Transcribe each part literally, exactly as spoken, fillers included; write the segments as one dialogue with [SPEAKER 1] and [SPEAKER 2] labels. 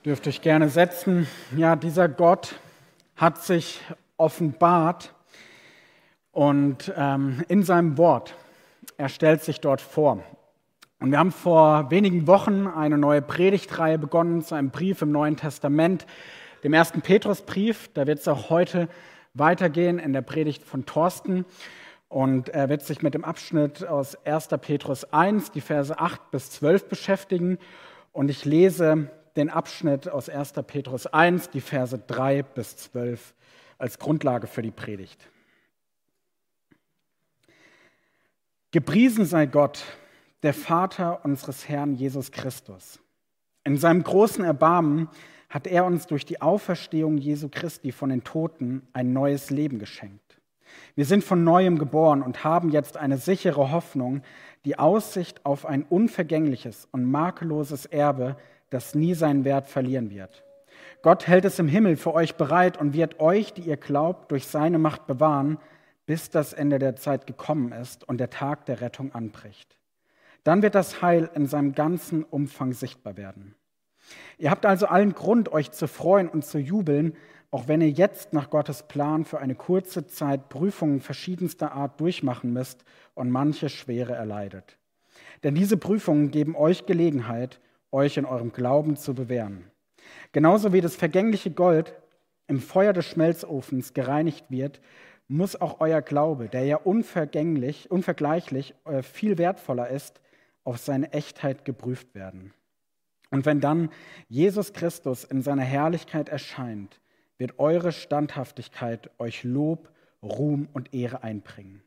[SPEAKER 1] Dürft euch gerne setzen. Ja, dieser Gott hat sich offenbart und ähm, in seinem Wort, er stellt sich dort vor. Und wir haben vor wenigen Wochen eine neue Predigtreihe begonnen zu einem Brief im Neuen Testament, dem ersten Petrusbrief. Da wird es auch heute weitergehen in der Predigt von Thorsten. Und er wird sich mit dem Abschnitt aus erster Petrus eins, die Verse acht bis zwölf beschäftigen. Und ich lese den Abschnitt aus erster Petrus eins, die Verse drei bis zwölf, als Grundlage für die Predigt. Gepriesen sei Gott, der Vater unseres Herrn Jesus Christus. In seinem großen Erbarmen hat er uns durch die Auferstehung Jesu Christi von den Toten ein neues Leben geschenkt. Wir sind von Neuem geboren und haben jetzt eine sichere Hoffnung, die Aussicht auf ein unvergängliches und makelloses Erbe, das nie seinen Wert verlieren wird. Gott hält es im Himmel für euch bereit und wird euch, die ihr glaubt, durch seine Macht bewahren, bis das Ende der Zeit gekommen ist und der Tag der Rettung anbricht. Dann wird das Heil in seinem ganzen Umfang sichtbar werden. Ihr habt also allen Grund, euch zu freuen und zu jubeln, auch wenn ihr jetzt nach Gottes Plan für eine kurze Zeit Prüfungen verschiedenster Art durchmachen müsst und manche Schwere erleidet. Denn diese Prüfungen geben euch Gelegenheit, euch in eurem Glauben zu bewähren. Genauso wie das vergängliche Gold im Feuer des Schmelzofens gereinigt wird, muss auch euer Glaube, der ja unvergänglich, unvergleichlich äh, viel wertvoller ist, auf seine Echtheit geprüft werden. Und wenn dann Jesus Christus in seiner Herrlichkeit erscheint, wird eure Standhaftigkeit euch Lob, Ruhm und Ehre einbringen.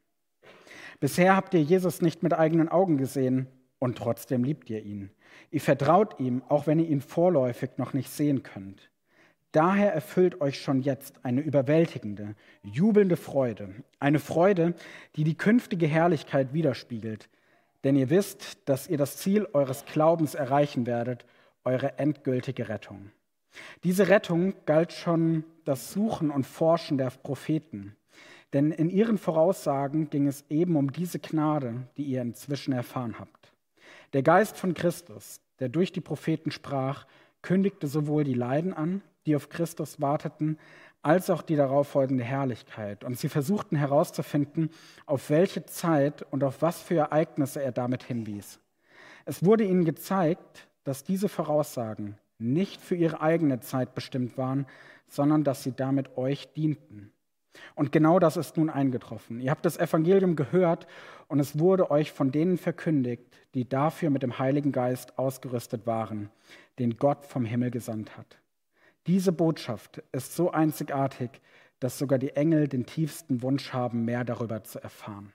[SPEAKER 1] Bisher habt ihr Jesus nicht mit eigenen Augen gesehen und trotzdem liebt ihr ihn. Ihr vertraut ihm, auch wenn ihr ihn vorläufig noch nicht sehen könnt. Daher erfüllt euch schon jetzt eine überwältigende, jubelnde Freude. Eine Freude, die die künftige Herrlichkeit widerspiegelt. Denn ihr wisst, dass ihr das Ziel eures Glaubens erreichen werdet, eure endgültige Rettung. Diese Rettung galt schon das Suchen und Forschen der Propheten. Denn in ihren Voraussagen ging es eben um diese Gnade, die ihr inzwischen erfahren habt. Der Geist von Christus, der durch die Propheten sprach, kündigte sowohl die Leiden an, die auf Christus warteten, als auch die darauf folgende Herrlichkeit. Und sie versuchten herauszufinden, auf welche Zeit und auf was für Ereignisse er damit hinwies. Es wurde ihnen gezeigt, dass diese Voraussagen nicht für ihre eigene Zeit bestimmt waren, sondern dass sie damit euch dienten. Und genau das ist nun eingetroffen. Ihr habt das Evangelium gehört und es wurde euch von denen verkündigt, die dafür mit dem Heiligen Geist ausgerüstet waren, den Gott vom Himmel gesandt hat. Diese Botschaft ist so einzigartig, dass sogar die Engel den tiefsten Wunsch haben, mehr darüber zu erfahren.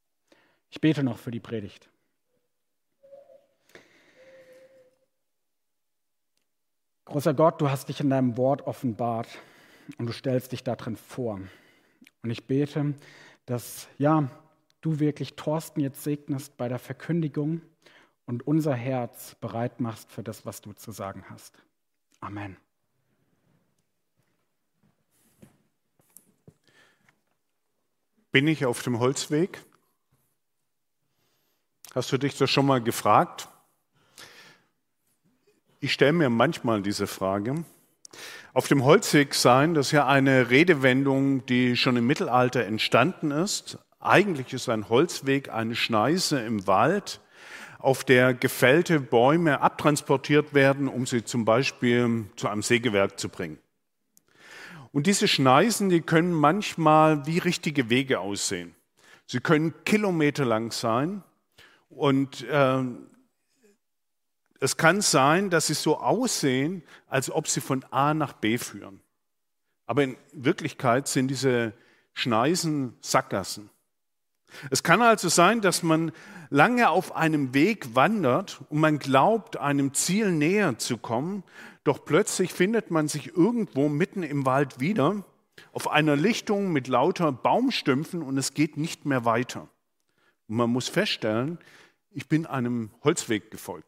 [SPEAKER 1] Ich bete noch für die Predigt. Großer Gott, du hast dich in deinem Wort offenbart und du stellst dich darin vor. Und ich bete, dass ja, du wirklich Thorsten jetzt segnest bei der Verkündigung und unser Herz bereit machst für das, was du zu sagen hast. Amen.
[SPEAKER 2] Bin ich auf dem Holzweg? Hast du dich das schon mal gefragt? Ich stelle mir manchmal diese Frage. Auf dem Holzweg sein, das ist ja eine Redewendung, die schon im Mittelalter entstanden ist. Eigentlich ist ein Holzweg eine Schneise im Wald, auf der gefällte Bäume abtransportiert werden, um sie zum Beispiel zu einem Sägewerk zu bringen. Und diese Schneisen, die können manchmal wie richtige Wege aussehen. Sie können kilometerlang sein und äh, es kann sein, dass sie so aussehen, als ob sie von A nach B führen. Aber in Wirklichkeit sind diese Schneisen Sackgassen. Es kann also sein, dass man lange auf einem Weg wandert und man glaubt, einem Ziel näher zu kommen, doch plötzlich findet man sich irgendwo mitten im Wald wieder, auf einer Lichtung mit lauter Baumstümpfen und es geht nicht mehr weiter. Und man muss feststellen, ich bin einem Holzweg gefolgt.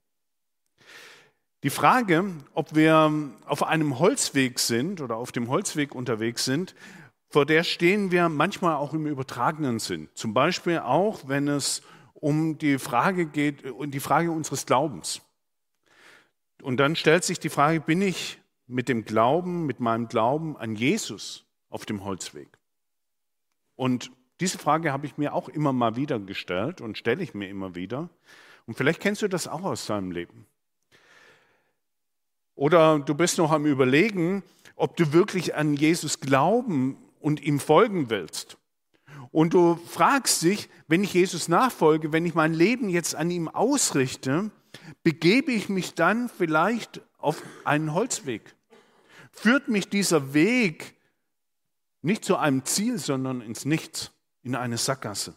[SPEAKER 2] Die Frage, ob wir auf einem Holzweg sind oder auf dem Holzweg unterwegs sind, vor der stehen wir manchmal auch im übertragenen Sinn. Zum Beispiel auch, wenn es um die Frage geht, um die Frage unseres Glaubens. Und dann stellt sich die Frage, bin ich mit dem Glauben, mit meinem Glauben an Jesus auf dem Holzweg? Und diese Frage habe ich mir auch immer mal wieder gestellt und stelle ich mir immer wieder. Und vielleicht kennst du das auch aus deinem Leben. Oder du bist noch am Überlegen, ob du wirklich an Jesus glauben und ihm folgen willst. Und du fragst dich, wenn ich Jesus nachfolge, wenn ich mein Leben jetzt an ihm ausrichte, begebe ich mich dann vielleicht auf einen Holzweg? Führt mich dieser Weg nicht zu einem Ziel, sondern ins Nichts, in eine Sackgasse?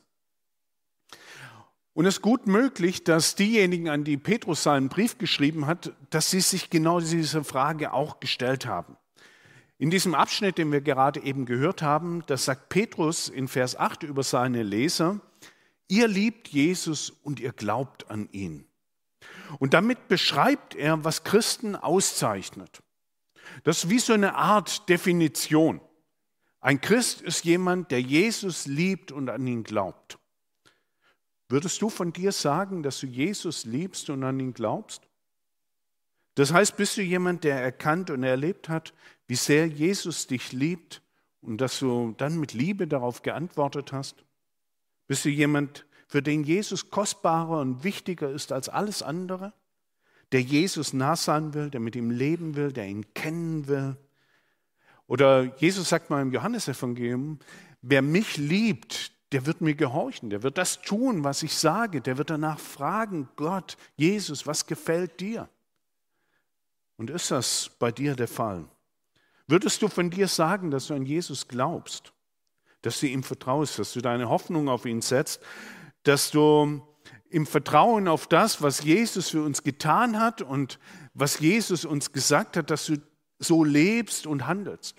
[SPEAKER 2] Und es ist gut möglich, dass diejenigen, an die Petrus seinen Brief geschrieben hat, dass sie sich genau diese Frage auch gestellt haben. In diesem Abschnitt, den wir gerade eben gehört haben, das sagt Petrus in Vers acht über seine Leser: Ihr liebt Jesus und ihr glaubt an ihn. Und damit beschreibt er, was Christen auszeichnet. Das ist wie so eine Art Definition. Ein Christ ist jemand, der Jesus liebt und an ihn glaubt. Würdest du von dir sagen, dass du Jesus liebst und an ihn glaubst? Das heißt, bist du jemand, der erkannt und erlebt hat, wie sehr Jesus dich liebt und dass du dann mit Liebe darauf geantwortet hast? Bist du jemand, für den Jesus kostbarer und wichtiger ist als alles andere? Der Jesus nah sein will, der mit ihm leben will, der ihn kennen will? Oder Jesus sagt mal im Johannesevangelium: Wer mich liebt, der wird mir gehorchen, der wird das tun, was ich sage, der wird danach fragen: Gott, Jesus, was gefällt dir? Und ist das bei dir der Fall? Würdest du von dir sagen, dass du an Jesus glaubst, dass du ihm vertraust, dass du deine Hoffnung auf ihn setzt, dass du im Vertrauen auf das, was Jesus für uns getan hat und was Jesus uns gesagt hat, dass du so lebst und handelst?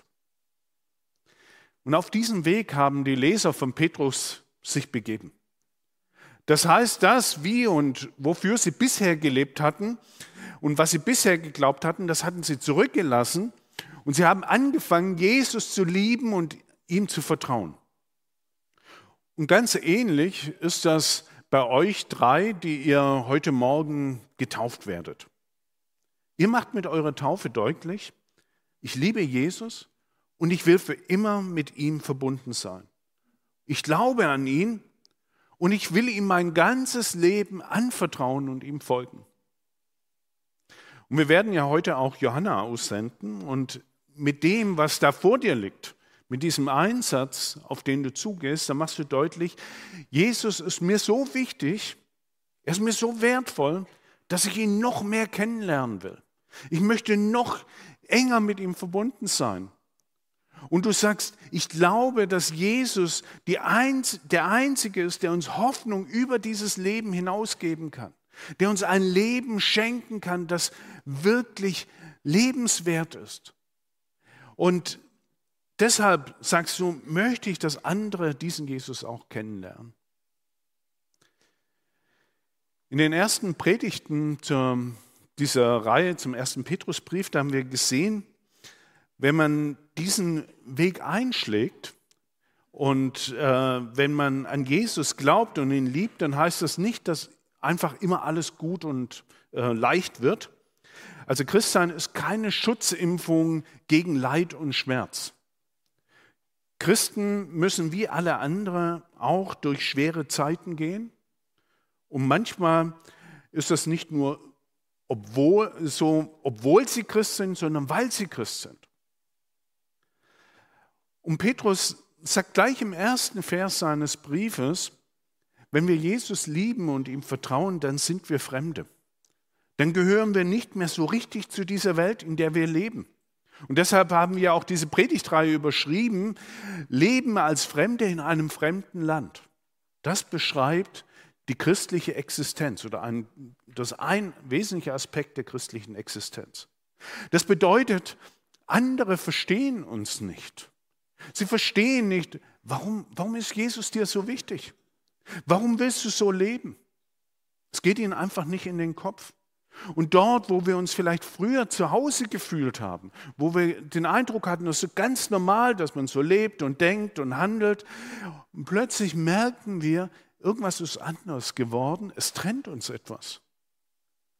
[SPEAKER 2] Und auf diesem Weg haben die Leser von Petrus sich begeben. Das heißt, das, wie und wofür sie bisher gelebt hatten und was sie bisher geglaubt hatten, das hatten sie zurückgelassen und sie haben angefangen, Jesus zu lieben und ihm zu vertrauen. Und ganz ähnlich ist das bei euch drei, die ihr heute Morgen getauft werdet. Ihr macht mit eurer Taufe deutlich: Ich liebe Jesus und ich will für immer mit ihm verbunden sein. Ich glaube an ihn und ich will ihm mein ganzes Leben anvertrauen und ihm folgen. Und wir werden ja heute auch Johanna aussenden und mit dem, was da vor dir liegt, mit diesem Einsatz, auf den du zugehst, da machst du deutlich: Jesus ist mir so wichtig, er ist mir so wertvoll, dass ich ihn noch mehr kennenlernen will. Ich möchte noch enger mit ihm verbunden sein. Und du sagst: Ich glaube, dass Jesus die Einz- der Einzige ist, der uns Hoffnung über dieses Leben hinausgeben kann, der uns ein Leben schenken kann, das wirklich lebenswert ist. Und deshalb sagst du, möchte ich, dass andere diesen Jesus auch kennenlernen. In den ersten Predigten zu dieser Reihe zum ersten Petrusbrief, da haben wir gesehen, wenn man diesen Weg einschlägt und äh, wenn man an Jesus glaubt und ihn liebt, dann heißt das nicht, dass einfach immer alles gut und äh, leicht wird. Also Christsein ist keine Schutzimpfung gegen Leid und Schmerz. Christen müssen wie alle anderen auch durch schwere Zeiten gehen. Und manchmal ist das nicht nur obwohl, so, obwohl sie Christ sind, sondern weil sie Christ sind. Und Petrus sagt gleich im ersten Vers seines Briefes: Wenn wir Jesus lieben und ihm vertrauen, dann sind wir Fremde. Dann gehören wir nicht mehr so richtig zu dieser Welt, in der wir leben. Und deshalb haben wir auch diese Predigtreihe überschrieben: Leben als Fremde in einem fremden Land. Das beschreibt die christliche Existenz oder ein, das ist ein wesentlicher Aspekt der christlichen Existenz. Das bedeutet, andere verstehen uns nicht. Sie verstehen nicht, warum, warum ist Jesus dir so wichtig? Warum willst du so leben? Es geht ihnen einfach nicht in den Kopf. Und dort, wo wir uns vielleicht früher zu Hause gefühlt haben, wo wir den Eindruck hatten, es ist ganz normal, dass man so lebt und denkt und handelt, und plötzlich merken wir, irgendwas ist anders geworden, es trennt uns etwas.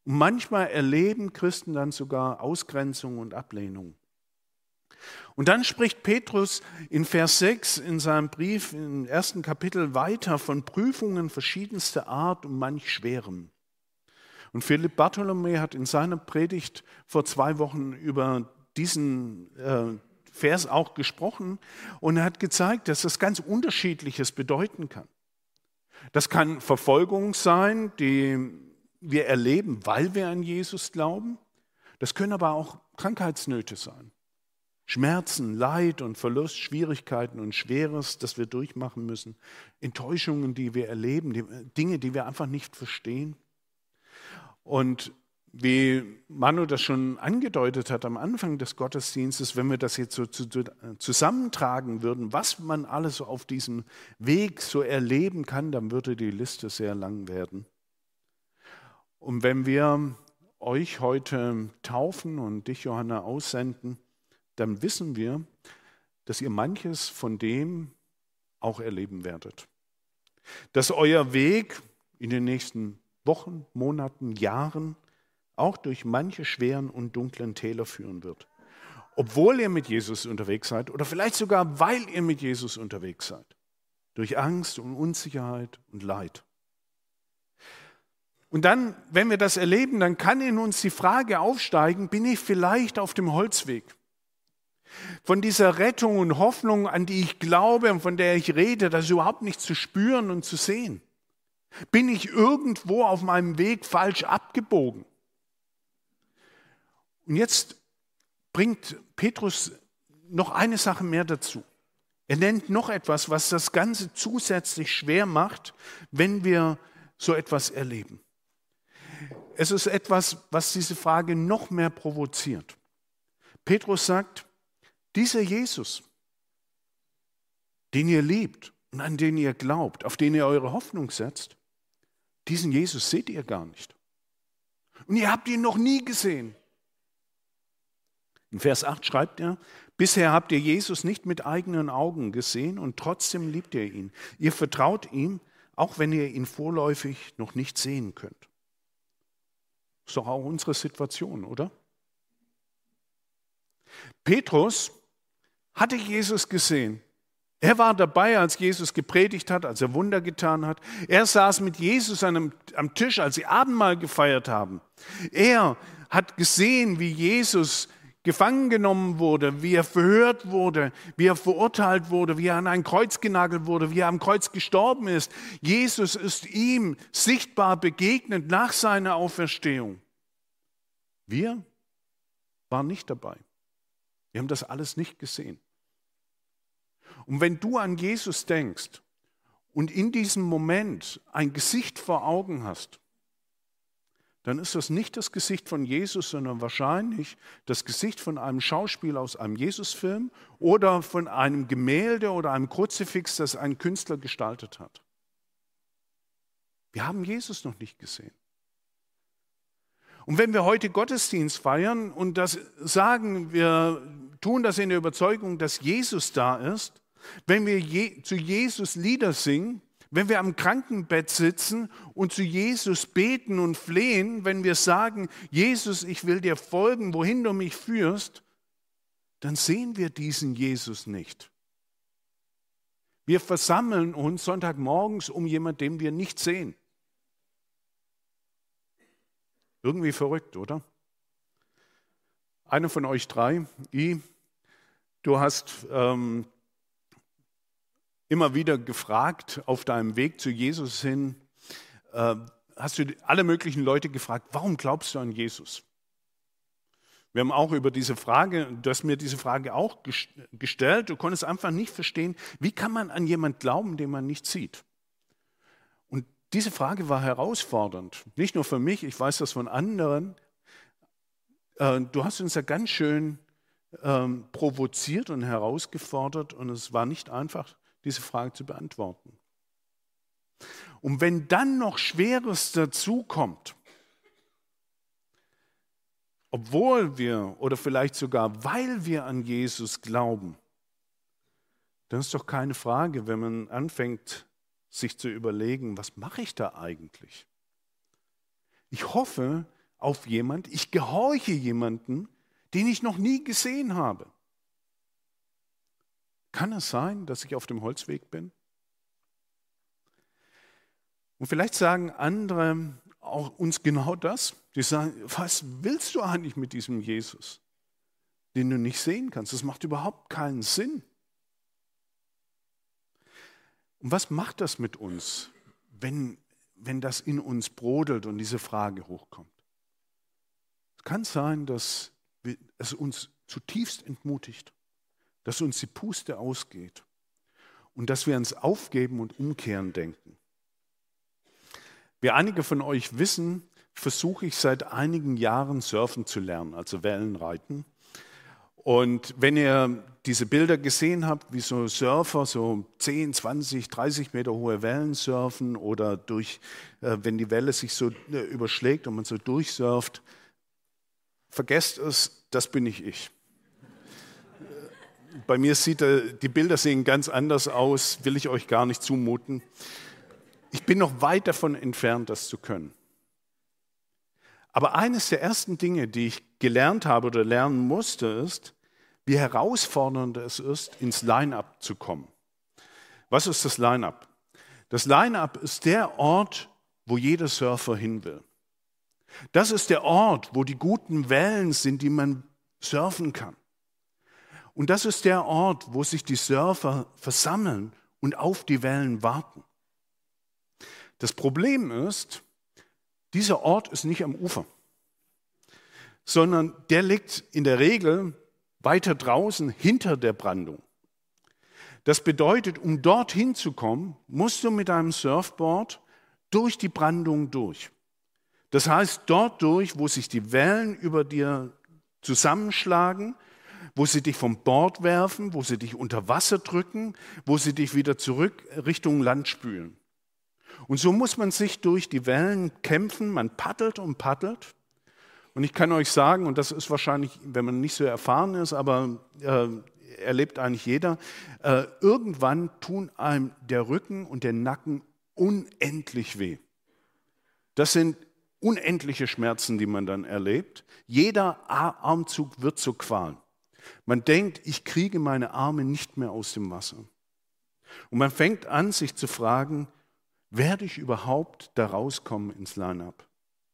[SPEAKER 2] Und manchmal erleben Christen dann sogar Ausgrenzung und Ablehnung. Und dann spricht Petrus in Vers sechs in seinem Brief im ersten Kapitel weiter von Prüfungen verschiedenster Art und manch schweren. Und Philipp Bartholomä hat in seiner Predigt vor zwei Wochen über diesen äh, Vers auch gesprochen und er hat gezeigt, dass das ganz Unterschiedliches bedeuten kann. Das kann Verfolgung sein, die wir erleben, weil wir an Jesus glauben. Das können aber auch Krankheitsnöte sein. Schmerzen, Leid und Verlust, Schwierigkeiten und Schweres, das wir durchmachen müssen. Enttäuschungen, die wir erleben, die, Dinge, die wir einfach nicht verstehen. Und wie Manu das schon angedeutet hat am Anfang des Gottesdienstes, wenn wir das jetzt so zusammentragen würden, was man alles auf diesem Weg so erleben kann, dann würde die Liste sehr lang werden. Und wenn wir euch heute taufen und dich, Johanna, aussenden, dann wissen wir, dass ihr manches von dem auch erleben werdet. Dass euer Weg in den nächsten Wochen, Monaten, Jahren auch durch manche schweren und dunklen Täler führen wird. Obwohl ihr mit Jesus unterwegs seid oder vielleicht sogar, weil ihr mit Jesus unterwegs seid. Durch Angst und Unsicherheit und Leid. Und dann, wenn wir das erleben, dann kann in uns die Frage aufsteigen, bin ich vielleicht auf dem Holzweg? Von dieser Rettung und Hoffnung, an die ich glaube und von der ich rede, das ist überhaupt nicht zu spüren und zu sehen. Bin ich irgendwo auf meinem Weg falsch abgebogen? Und jetzt bringt Petrus noch eine Sache mehr dazu. Er nennt noch etwas, was das Ganze zusätzlich schwer macht, wenn wir so etwas erleben. Es ist etwas, was diese Frage noch mehr provoziert. Petrus sagt, dieser Jesus, den ihr liebt und an den ihr glaubt, auf den ihr eure Hoffnung setzt, diesen Jesus seht ihr gar nicht. Und ihr habt ihn noch nie gesehen. In Vers acht schreibt er, bisher habt ihr Jesus nicht mit eigenen Augen gesehen und trotzdem liebt ihr ihn. Ihr vertraut ihm, auch wenn ihr ihn vorläufig noch nicht sehen könnt. Ist doch auch unsere Situation, oder? Petrus hatte Jesus gesehen. Er war dabei, als Jesus gepredigt hat, als er Wunder getan hat. Er saß mit Jesus an einem, am Tisch, als sie Abendmahl gefeiert haben. Er hat gesehen, wie Jesus gefangen genommen wurde, wie er verhört wurde, wie er verurteilt wurde, wie er an ein Kreuz genagelt wurde, wie er am Kreuz gestorben ist. Jesus ist ihm sichtbar begegnet nach seiner Auferstehung. Wir waren nicht dabei. Wir haben das alles nicht gesehen. Und wenn du an Jesus denkst und in diesem Moment ein Gesicht vor Augen hast, dann ist das nicht das Gesicht von Jesus, sondern wahrscheinlich das Gesicht von einem Schauspieler aus einem Jesusfilm oder von einem Gemälde oder einem Kruzifix, das ein Künstler gestaltet hat. Wir haben Jesus noch nicht gesehen. Und wenn wir heute Gottesdienst feiern und das sagen, wir tun das in der Überzeugung, dass Jesus da ist, wenn wir je, zu Jesus Lieder singen, wenn wir am Krankenbett sitzen und zu Jesus beten und flehen, wenn wir sagen, Jesus, ich will dir folgen, wohin du mich führst, dann sehen wir diesen Jesus nicht. Wir versammeln uns Sonntagmorgens um jemanden, den wir nicht sehen. Irgendwie verrückt, oder? Einer von euch drei, I, du hast ähm, immer wieder gefragt, auf deinem Weg zu Jesus hin, äh, hast du alle möglichen Leute gefragt, warum glaubst du an Jesus? Wir haben auch über diese Frage, du hast mir diese Frage auch gestellt, du konntest einfach nicht verstehen, wie kann man an jemanden glauben, den man nicht sieht? Und diese Frage war herausfordernd, nicht nur für mich, ich weiß das von anderen. Äh, du hast uns ja ganz schön ähm, provoziert und herausgefordert und es war nicht einfach, diese Frage zu beantworten. Und wenn dann noch Schweres dazukommt, obwohl wir oder vielleicht sogar weil wir an Jesus glauben, dann ist doch keine Frage, wenn man anfängt, sich zu überlegen, was mache ich da eigentlich? Ich hoffe, auf jemand, ich gehorche jemanden, den ich noch nie gesehen habe. Kann es sein, dass ich auf dem Holzweg bin? Und vielleicht sagen andere auch uns genau das. Die sagen, was willst du eigentlich mit diesem Jesus, den du nicht sehen kannst? Das macht überhaupt keinen Sinn. Und was macht das mit uns, wenn, wenn das in uns brodelt und diese Frage hochkommt? Es kann sein, dass wir, es uns zutiefst entmutigt, dass uns die Puste ausgeht und dass wir ans Aufgeben und Umkehren denken. Wie einige von euch wissen, versuche ich seit einigen Jahren Surfen zu lernen, also Wellenreiten. Und wenn ihr diese Bilder gesehen habt, wie so Surfer so zehn, zwanzig, dreißig Meter hohe Wellen surfen oder durch, äh, wenn die Welle sich so äh, überschlägt und man so durchsurft, vergesst es, das bin nicht ich. Bei mir sieht äh, die Bilder sehen ganz anders aus, will ich euch gar nicht zumuten. Ich bin noch weit davon entfernt, das zu können. Aber eines der ersten Dinge, die ich gelernt habe oder lernen musste, ist, wie herausfordernd es ist, ins Line-Up zu kommen. Was ist das Line-Up? Das Line-Up ist der Ort, wo jeder Surfer hin will. Das ist der Ort, wo die guten Wellen sind, die man surfen kann. Und das ist der Ort, wo sich die Surfer versammeln und auf die Wellen warten. Das Problem ist, dieser Ort ist nicht am Ufer, sondern der liegt in der Regel weiter draußen hinter der Brandung. Das bedeutet, um dorthin zu kommen, musst du mit deinem Surfboard durch die Brandung durch. Das heißt, dort durch, wo sich die Wellen über dir zusammenschlagen, wo sie dich vom Board werfen, wo sie dich unter Wasser drücken, wo sie dich wieder zurück Richtung Land spülen. Und so muss man sich durch die Wellen kämpfen, man paddelt und paddelt. Und ich kann euch sagen, und das ist wahrscheinlich, wenn man nicht so erfahren ist, aber äh, erlebt eigentlich jeder, äh, irgendwann tun einem der Rücken und der Nacken unendlich weh. Das sind unendliche Schmerzen, die man dann erlebt. Jeder Armzug wird zur Qual. Man denkt, ich kriege meine Arme nicht mehr aus dem Wasser. Und man fängt an, sich zu fragen, werde ich überhaupt da rauskommen ins Line-Up?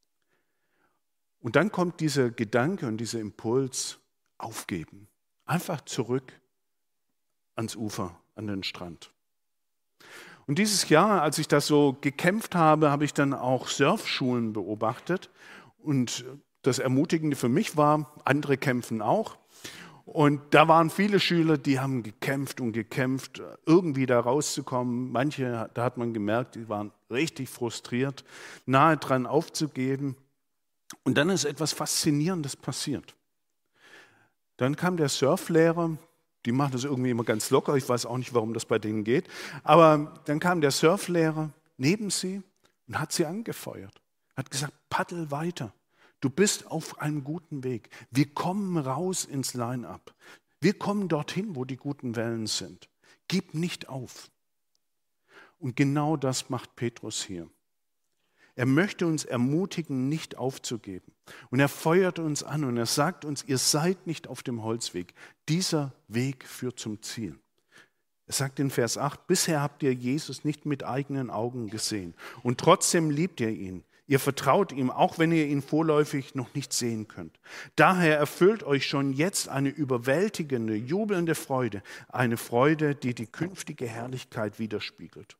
[SPEAKER 2] Und dann kommt dieser Gedanke und dieser Impuls, aufgeben. Einfach zurück ans Ufer, an den Strand. Und dieses Jahr, als ich das so gekämpft habe, habe ich dann auch Surfschulen beobachtet. Und das Ermutigende für mich war, andere kämpfen auch. Und da waren viele Schüler, die haben gekämpft und gekämpft, irgendwie da rauszukommen. Manche, da hat man gemerkt, die waren richtig frustriert, nahe dran aufzugeben. Und dann ist etwas Faszinierendes passiert. Dann kam der Surflehrer, die machen das irgendwie immer ganz locker, ich weiß auch nicht, warum das bei denen geht, aber dann kam der Surflehrer neben sie und hat sie angefeuert, hat gesagt, paddel weiter. Du bist auf einem guten Weg. Wir kommen raus ins Line-Up. Wir kommen dorthin, wo die guten Wellen sind. Gib nicht auf. Und genau das macht Petrus hier. Er möchte uns ermutigen, nicht aufzugeben. Und er feuert uns an und er sagt uns, ihr seid nicht auf dem Holzweg. Dieser Weg führt zum Ziel. Er sagt in Vers acht, bisher habt ihr Jesus nicht mit eigenen Augen gesehen. Und trotzdem liebt ihr ihn. Ihr vertraut ihm, auch wenn ihr ihn vorläufig noch nicht sehen könnt. Daher erfüllt euch schon jetzt eine überwältigende, jubelnde Freude. Eine Freude, die die künftige Herrlichkeit widerspiegelt.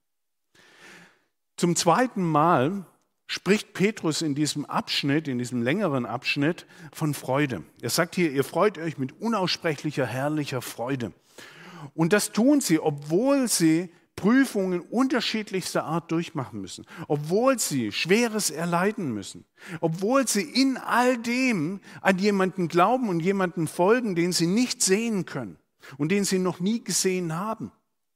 [SPEAKER 2] Zum zweiten Mal spricht Petrus in diesem Abschnitt, in diesem längeren Abschnitt von Freude. Er sagt hier, ihr freut euch mit unaussprechlicher, herrlicher Freude. Und das tun sie, obwohl sie Prüfungen unterschiedlichster Art durchmachen müssen, obwohl sie Schweres erleiden müssen, obwohl sie in all dem an jemanden glauben und jemanden folgen, den sie nicht sehen können und den sie noch nie gesehen haben.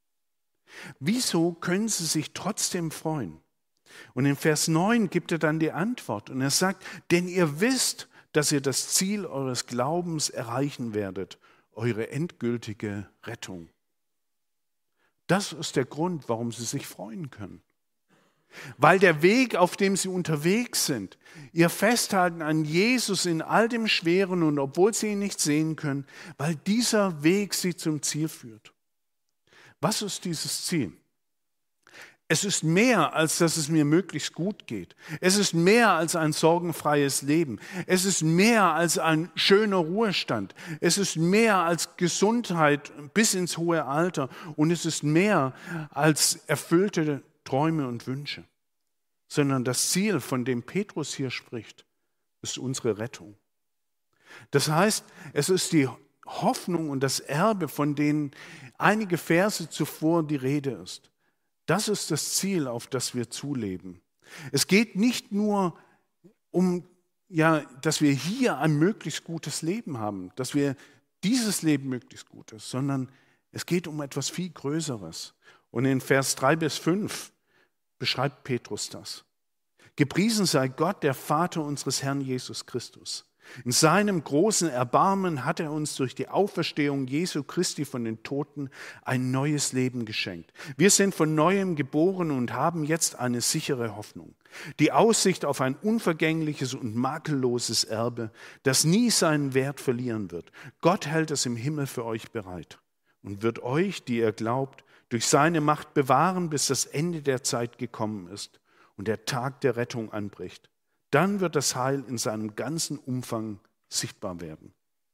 [SPEAKER 2] Wieso können sie sich trotzdem freuen? Und in Vers neun gibt er dann die Antwort und er sagt, denn ihr wisst, dass ihr das Ziel eures Glaubens erreichen werdet, eure endgültige Rettung. Das ist der Grund, warum sie sich freuen können. weil der Weg, auf dem sie unterwegs sind, ihr Festhalten an Jesus in all dem Schweren und obwohl sie ihn nicht sehen können, weil dieser Weg sie zum Ziel führt. Was ist dieses Ziel? Es ist mehr, als dass es mir möglichst gut geht. Es ist mehr als ein sorgenfreies Leben. Es ist mehr als ein schöner Ruhestand. Es ist mehr als Gesundheit bis ins hohe Alter. Und es ist mehr als erfüllte Träume und Wünsche. Sondern das Ziel, von dem Petrus hier spricht, ist unsere Rettung. Das heißt, es ist die Hoffnung und das Erbe, von denen einige Verse zuvor die Rede ist. Das ist das Ziel, auf das wir zuleben. Es geht nicht nur um, ja, dass wir hier ein möglichst gutes Leben haben, dass wir dieses Leben möglichst gut ist, sondern es geht um etwas viel Größeres. Und in Vers drei bis fünf beschreibt Petrus das. Gepriesen sei Gott, der Vater unseres Herrn Jesus Christus. In seinem großen Erbarmen hat er uns durch die Auferstehung Jesu Christi von den Toten ein neues Leben geschenkt. Wir sind von Neuem geboren und haben jetzt eine sichere Hoffnung. Die Aussicht auf ein unvergängliches und makelloses Erbe, das nie seinen Wert verlieren wird. Gott hält es im Himmel für euch bereit und wird euch, die ihr glaubt, durch seine Macht bewahren, bis das Ende der Zeit gekommen ist und der Tag der Rettung anbricht. Dann wird das Heil in seinem ganzen Umfang sichtbar werden.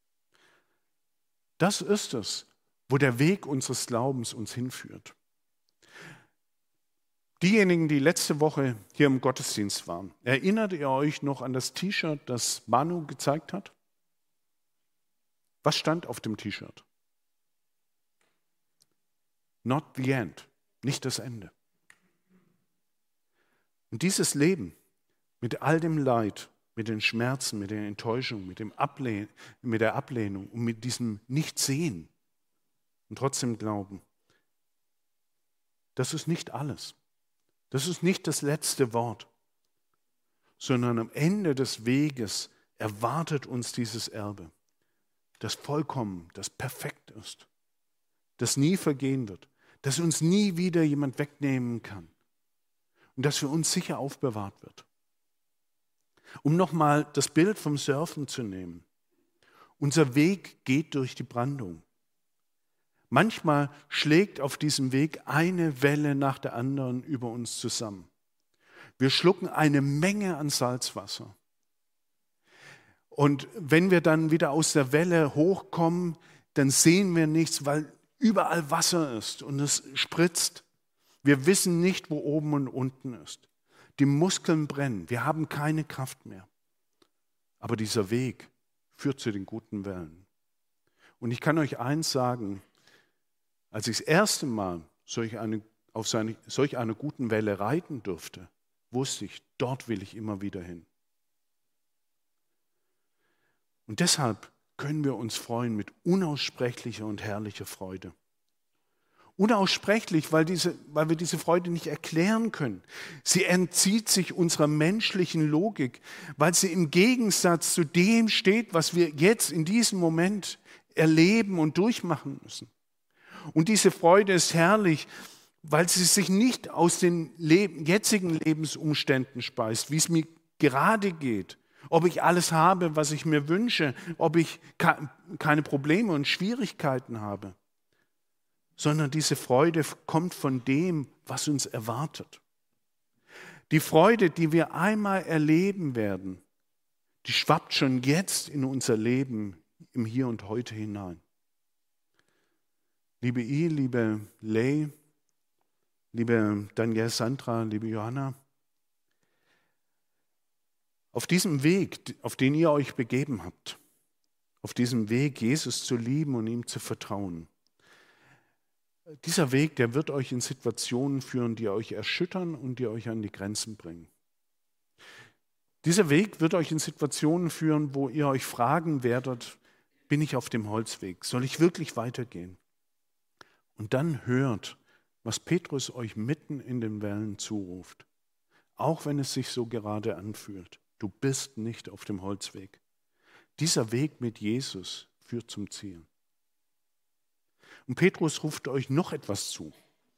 [SPEAKER 2] Das ist es, wo der Weg unseres Glaubens uns hinführt. Diejenigen, die letzte Woche hier im Gottesdienst waren, erinnert ihr euch noch an das T-Shirt, das Manu gezeigt hat? Was stand auf dem T-Shirt? Not the end, nicht das Ende. Und dieses Leben, mit all dem Leid, mit den Schmerzen, mit der Enttäuschung, mit, dem Ablehn, mit der Ablehnung und mit diesem Nichtsehen und trotzdem Glauben, das ist nicht alles. Das ist nicht das letzte Wort, sondern am Ende des Weges erwartet uns dieses Erbe, das vollkommen, das perfekt ist, das nie vergehen wird, das uns nie wieder jemand wegnehmen kann und das für uns sicher aufbewahrt wird. Um nochmal das Bild vom Surfen zu nehmen. Unser Weg geht durch die Brandung. Manchmal schlägt auf diesem Weg eine Welle nach der anderen über uns zusammen. Wir schlucken eine Menge an Salzwasser. Und wenn wir dann wieder aus der Welle hochkommen, dann sehen wir nichts, weil überall Wasser ist und es spritzt. Wir wissen nicht, wo oben und unten ist. Die Muskeln brennen, wir haben keine Kraft mehr. Aber dieser Weg führt zu den guten Wellen. Und ich kann euch eins sagen, als ich das erste Mal solch eine, auf seine, solch einer guten Welle reiten durfte, wusste ich, dort will ich immer wieder hin. Und deshalb können wir uns freuen mit unaussprechlicher und herrlicher Freude. Unaussprechlich, weil, diese, weil wir diese Freude nicht erklären können. Sie entzieht sich unserer menschlichen Logik, weil sie im Gegensatz zu dem steht, was wir jetzt in diesem Moment erleben und durchmachen müssen. Und diese Freude ist herrlich, weil sie sich nicht aus den Leb- jetzigen Lebensumständen speist, wie es mir gerade geht, ob ich alles habe, was ich mir wünsche, ob ich keine Probleme und Schwierigkeiten habe, sondern diese Freude kommt von dem, was uns erwartet. Die Freude, die wir einmal erleben werden, die schwappt schon jetzt in unser Leben im Hier und Heute hinein. Liebe I, liebe Lei, liebe Danielle, Sandra, liebe Johanna, auf diesem Weg, auf den ihr euch begeben habt, auf diesem Weg, Jesus zu lieben und ihm zu vertrauen, dieser Weg, der wird euch in Situationen führen, die euch erschüttern und die euch an die Grenzen bringen. Dieser Weg wird euch in Situationen führen, wo ihr euch fragen werdet, bin ich auf dem Holzweg? Soll ich wirklich weitergehen? Und dann hört, was Petrus euch mitten in den Wellen zuruft. Auch wenn es sich so gerade anfühlt. Du bist nicht auf dem Holzweg. Dieser Weg mit Jesus führt zum Ziel. Und Petrus ruft euch noch etwas zu.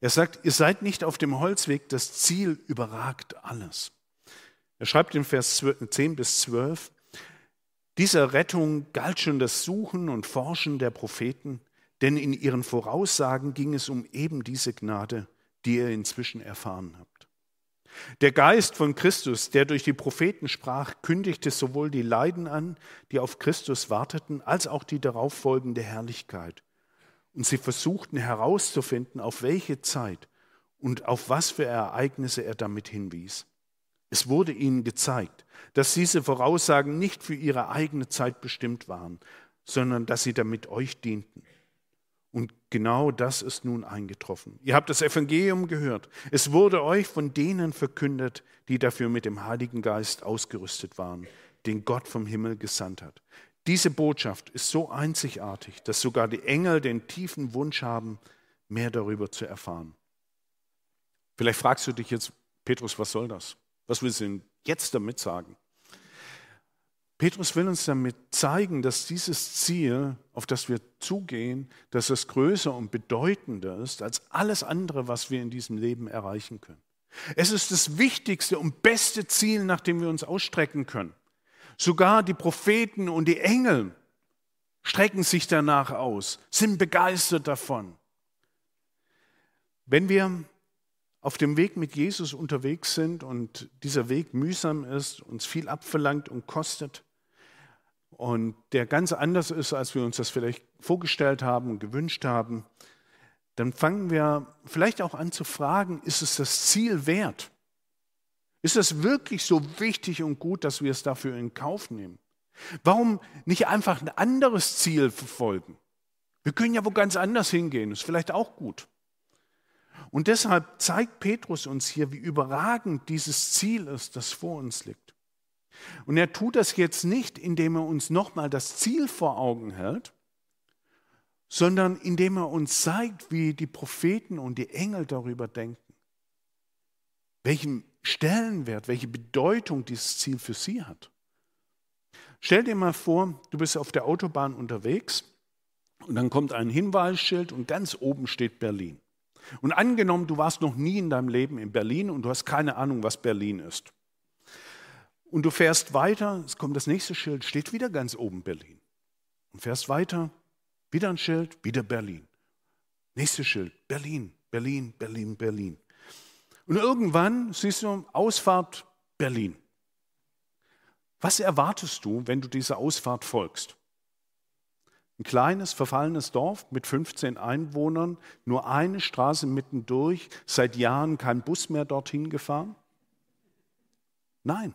[SPEAKER 2] Er sagt, ihr seid nicht auf dem Holzweg, das Ziel überragt alles. Er schreibt in Vers zehn bis zwölf, dieser Rettung galt schon das Suchen und Forschen der Propheten, denn in ihren Voraussagen ging es um eben diese Gnade, die ihr inzwischen erfahren habt. Der Geist von Christus, der durch die Propheten sprach, kündigte sowohl die Leiden an, die auf Christus warteten, als auch die darauf folgende Herrlichkeit. Und sie versuchten herauszufinden, auf welche Zeit und auf was für Ereignisse er damit hinwies. Es wurde ihnen gezeigt, dass diese Voraussagen nicht für ihre eigene Zeit bestimmt waren, sondern dass sie damit euch dienten. Und genau das ist nun eingetroffen. Ihr habt das Evangelium gehört. Es wurde euch von denen verkündet, die dafür mit dem Heiligen Geist ausgerüstet waren, den Gott vom Himmel gesandt hat. Diese Botschaft ist so einzigartig, dass sogar die Engel den tiefen Wunsch haben, mehr darüber zu erfahren. Vielleicht fragst du dich jetzt, Petrus, was soll das? Was willst du denn jetzt damit sagen? Petrus will uns damit zeigen, dass dieses Ziel, auf das wir zugehen, dass es größer und bedeutender ist als alles andere, was wir in diesem Leben erreichen können. Es ist das wichtigste und beste Ziel, nach dem wir uns ausstrecken können. Sogar die Propheten und die Engel strecken sich danach aus, sind begeistert davon. Wenn wir auf dem Weg mit Jesus unterwegs sind und dieser Weg mühsam ist, uns viel abverlangt und kostet und der ganz anders ist, als wir uns das vielleicht vorgestellt haben und gewünscht haben, dann fangen wir vielleicht auch an zu fragen, ist es das Ziel wert? Ist es wirklich so wichtig und gut, dass wir es dafür in Kauf nehmen? Warum nicht einfach ein anderes Ziel verfolgen? Wir können ja wo ganz anders hingehen, ist vielleicht auch gut. Und deshalb zeigt Petrus uns hier, wie überragend dieses Ziel ist, das vor uns liegt. Und er tut das jetzt nicht, indem er uns nochmal das Ziel vor Augen hält, sondern indem er uns zeigt, wie die Propheten und die Engel darüber denken. Welchen Stellenwert, welche Bedeutung dieses Ziel für sie hat. Stell dir mal vor, du bist auf der Autobahn unterwegs und dann kommt ein Hinweisschild und ganz oben steht Berlin. Und angenommen, du warst noch nie in deinem Leben in Berlin und du hast keine Ahnung, was Berlin ist. Und du fährst weiter, es kommt das nächste Schild, steht wieder ganz oben Berlin. Und fährst weiter, wieder ein Schild, wieder Berlin. Nächstes Schild, Berlin, Berlin, Berlin, Berlin. Und irgendwann siehst du Ausfahrt Berlin. Was erwartest du, wenn du dieser Ausfahrt folgst? Ein kleines, verfallenes Dorf mit fünfzehn Einwohnern, nur eine Straße mittendurch, seit Jahren kein Bus mehr dorthin gefahren? Nein.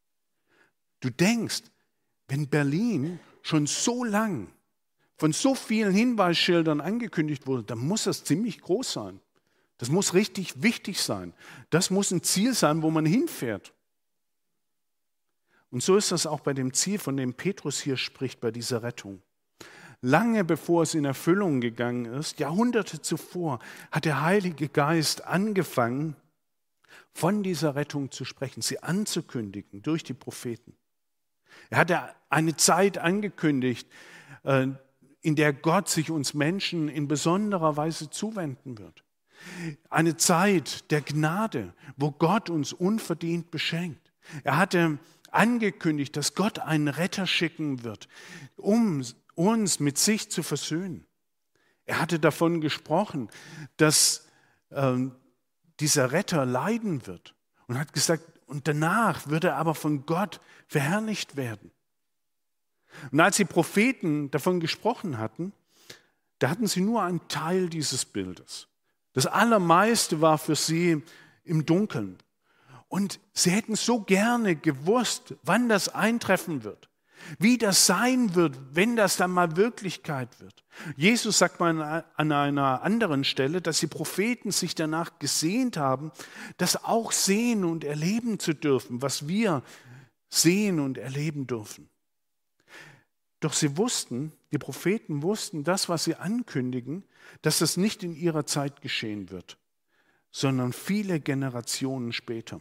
[SPEAKER 2] Du denkst, wenn Berlin schon so lang von so vielen Hinweisschildern angekündigt wurde, dann muss das ziemlich groß sein. Das muss richtig wichtig sein. Das muss ein Ziel sein, wo man hinfährt. Und so ist das auch bei dem Ziel, von dem Petrus hier spricht, bei dieser Rettung. Lange bevor es in Erfüllung gegangen ist, Jahrhunderte zuvor, hat der Heilige Geist angefangen, von dieser Rettung zu sprechen, sie anzukündigen durch die Propheten. Er hat eine Zeit angekündigt, in der Gott sich uns Menschen in besonderer Weise zuwenden wird. Eine Zeit der Gnade, wo Gott uns unverdient beschenkt. Er hatte angekündigt, dass Gott einen Retter schicken wird, um uns mit sich zu versöhnen. Er hatte davon gesprochen, dass äh, dieser Retter leiden wird und hat gesagt, und danach wird er aber von Gott verherrlicht werden. Und als die Propheten davon gesprochen hatten, da hatten sie nur einen Teil dieses Bildes. Das Allermeiste war für sie im Dunkeln. Und sie hätten so gerne gewusst, wann das eintreffen wird, wie das sein wird, wenn das dann mal Wirklichkeit wird. Jesus sagt mal an einer anderen Stelle, dass die Propheten sich danach gesehnt haben, das auch sehen und erleben zu dürfen, was wir sehen und erleben dürfen. Doch sie wussten, die Propheten wussten, das, was sie ankündigen, dass das nicht in ihrer Zeit geschehen wird, sondern viele Generationen später.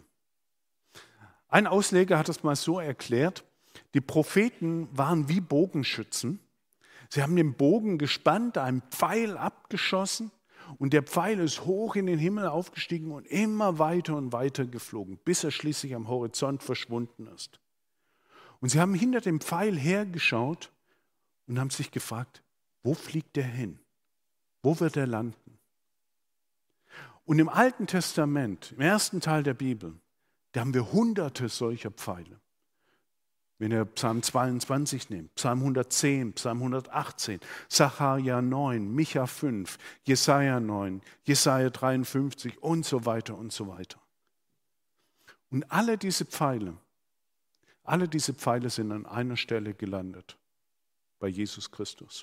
[SPEAKER 2] Ein Ausleger hat es mal so erklärt, die Propheten waren wie Bogenschützen. Sie haben den Bogen gespannt, einen Pfeil abgeschossen Und der Pfeil ist hoch in den Himmel aufgestiegen und immer weiter und weiter geflogen, bis er schließlich am Horizont verschwunden ist. Und sie haben hinter dem Pfeil hergeschaut und haben sich gefragt, wo fliegt der hin? Wo wird er landen? Und im Alten Testament, im ersten Teil der Bibel, da haben wir hunderte solcher Pfeile. Wenn ihr Psalm zweiundzwanzig nehmt, Psalm hundertzehn, Psalm hundertachtzehn, Sacharja neun, Micha fünf, Jesaja neun, Jesaja dreiundfünfzig und so weiter und so weiter. Und alle diese Pfeile, alle diese Pfeile sind an einer Stelle gelandet, bei Jesus Christus.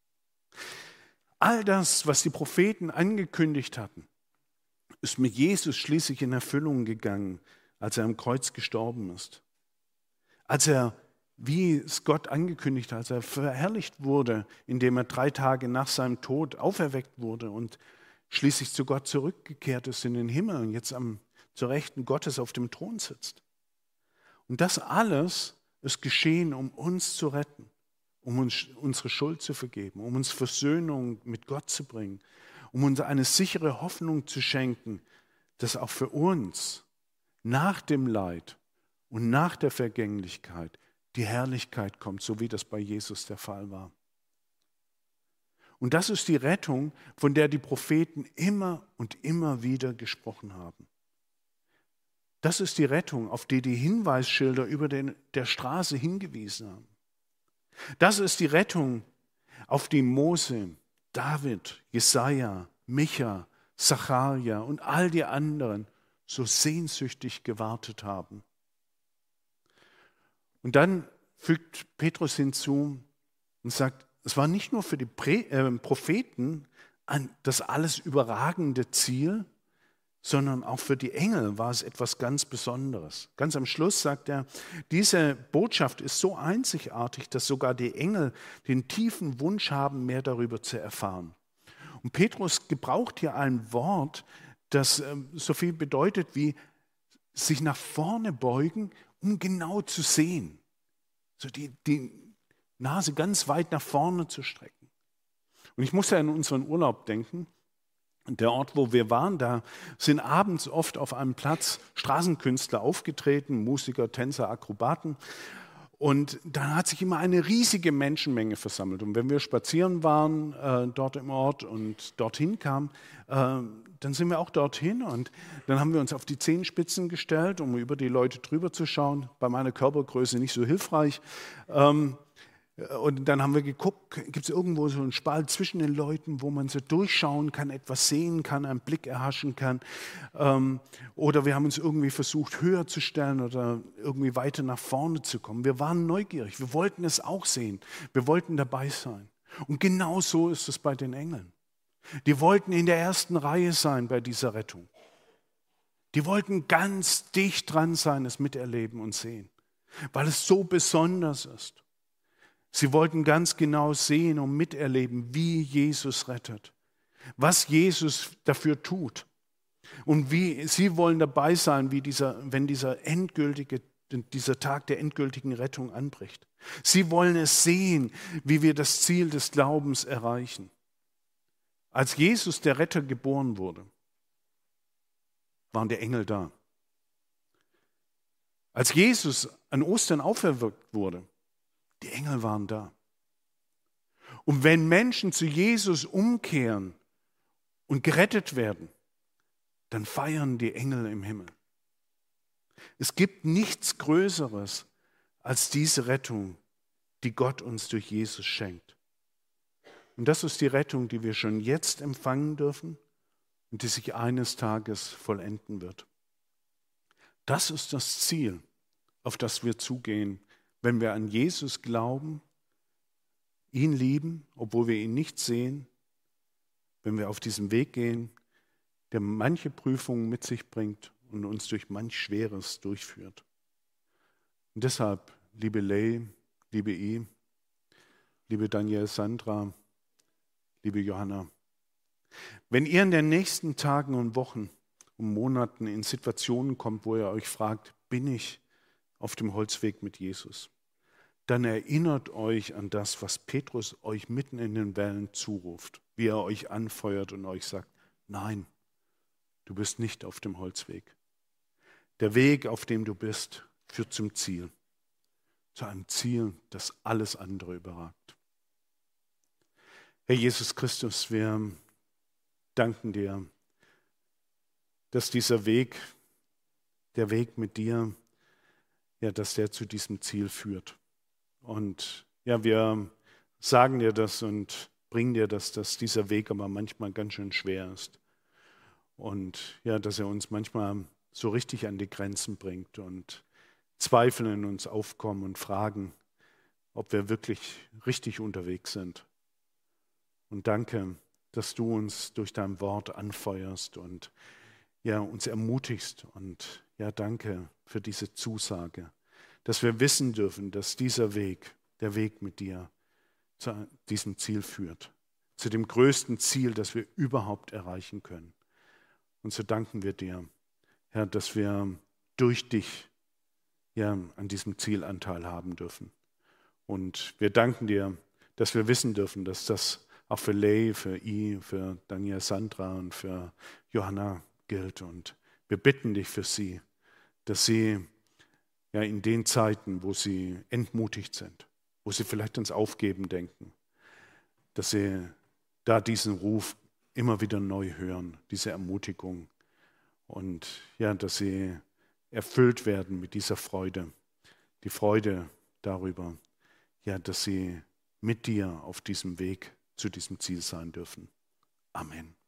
[SPEAKER 2] All das, was die Propheten angekündigt hatten, ist mit Jesus schließlich in Erfüllung gegangen, als er am Kreuz gestorben ist. Als er, wie es Gott angekündigt hat, als er verherrlicht wurde, indem er drei Tage nach seinem Tod auferweckt wurde und schließlich zu Gott zurückgekehrt ist in den Himmel und jetzt am, zur Rechten Gottes auf dem Thron sitzt. Und das alles ist geschehen, um uns zu retten, um uns unsere Schuld zu vergeben, um uns Versöhnung mit Gott zu bringen, um uns eine sichere Hoffnung zu schenken, dass auch für uns nach dem Leid und nach der Vergänglichkeit die Herrlichkeit kommt, so wie das bei Jesus der Fall war. Und das ist die Rettung, von der die Propheten immer und immer wieder gesprochen haben. Das ist die Rettung, auf die die Hinweisschilder über den, der Straße hingewiesen haben. Das ist die Rettung, auf die Mose, David, Jesaja, Micha, Sacharja und all die anderen so sehnsüchtig gewartet haben. Und dann fügt Petrus hinzu und sagt, es war nicht nur für die Prä- äh, Propheten ein, das alles überragende Ziel, sondern auch für die Engel war es etwas ganz Besonderes. Ganz am Schluss sagt er, diese Botschaft ist so einzigartig, dass sogar die Engel den tiefen Wunsch haben, mehr darüber zu erfahren. Und Petrus gebraucht hier ein Wort, das äh, so viel bedeutet wie sich nach vorne beugen, um genau zu sehen. So die, die Nase ganz weit nach vorne zu strecken. Und ich muss ja an unseren Urlaub denken. Der Ort, wo wir waren, da sind abends oft auf einem Platz Straßenkünstler aufgetreten, Musiker, Tänzer, Akrobaten. Und da hat sich immer eine riesige Menschenmenge versammelt. Und wenn wir spazieren waren äh, dort im Ort und dorthin kamen, äh, dann sind wir auch dorthin. Und dann haben wir uns auf die Zehenspitzen gestellt, um über die Leute drüber zu schauen. Bei meiner Körpergröße nicht so hilfreich. Ähm, Und dann haben wir geguckt, gibt es irgendwo so einen Spalt zwischen den Leuten, wo man so durchschauen kann, etwas sehen kann, einen Blick erhaschen kann. Ähm, oder wir haben uns irgendwie versucht, höher zu stellen oder irgendwie weiter nach vorne zu kommen. Wir waren neugierig, wir wollten es auch sehen, wir wollten dabei sein. Und genau so ist es bei den Engeln. Die wollten in der ersten Reihe sein bei dieser Rettung. Die wollten ganz dicht dran sein, es miterleben und sehen, weil es so besonders ist. Sie wollten ganz genau sehen und miterleben, wie Jesus rettet, was Jesus dafür tut. Und wie sie wollen dabei sein, wie dieser, wenn dieser endgültige, dieser Tag der endgültigen Rettung anbricht. Sie wollen es sehen, wie wir das Ziel des Glaubens erreichen. Als Jesus, der Retter, geboren wurde, waren die Engel da. Als Jesus an Ostern auferweckt wurde, die Engel waren da. Und wenn Menschen zu Jesus umkehren und gerettet werden, dann feiern die Engel im Himmel. Es gibt nichts Größeres als diese Rettung, die Gott uns durch Jesus schenkt. Und das ist die Rettung, die wir schon jetzt empfangen dürfen und die sich eines Tages vollenden wird. Das ist das Ziel, auf das wir zugehen, wenn wir an Jesus glauben, ihn lieben, obwohl wir ihn nicht sehen, wenn wir auf diesen Weg gehen, der manche Prüfungen mit sich bringt und uns durch manch Schweres durchführt. Und deshalb, liebe Lei, liebe I, liebe Daniel, Sandra, liebe Johanna, wenn ihr in den nächsten Tagen und Wochen und Monaten in Situationen kommt, wo ihr euch fragt, bin ich auf dem Holzweg mit Jesus, dann erinnert euch an das, was Petrus euch mitten in den Wellen zuruft, wie er euch anfeuert und euch sagt, nein, du bist nicht auf dem Holzweg. Der Weg, auf dem du bist, führt zum Ziel. Zu einem Ziel, das alles andere überragt. Herr Jesus Christus, wir danken dir, dass dieser Weg, der Weg mit dir, ja, dass der zu diesem Ziel führt. Und ja, wir sagen dir das und bringen dir das, dass dieser Weg aber manchmal ganz schön schwer ist. Und ja, dass er uns manchmal so richtig an die Grenzen bringt und Zweifel in uns aufkommen und fragen, ob wir wirklich richtig unterwegs sind. Und danke, dass du uns durch dein Wort anfeuerst und ja, uns ermutigst. Und ja, danke für diese Zusage, dass wir wissen dürfen, dass dieser Weg, der Weg mit dir, zu diesem Ziel führt. Zu dem größten Ziel, das wir überhaupt erreichen können. Und so danken wir dir, Herr, dass wir durch dich ja, an diesem Ziel Anteil haben dürfen. Und wir danken dir, dass wir wissen dürfen, dass das auch für Lei, für I, für Daniel Sandra und für Johanna gilt. Und wir bitten dich für sie, dass sie ja in den Zeiten, wo sie entmutigt sind, wo sie vielleicht ans Aufgeben denken, dass sie da diesen Ruf immer wieder neu hören, diese Ermutigung. Und ja, dass sie erfüllt werden mit dieser Freude. Die Freude darüber, ja, dass sie mit dir auf diesem Weg zu diesem Ziel sein dürfen. Amen.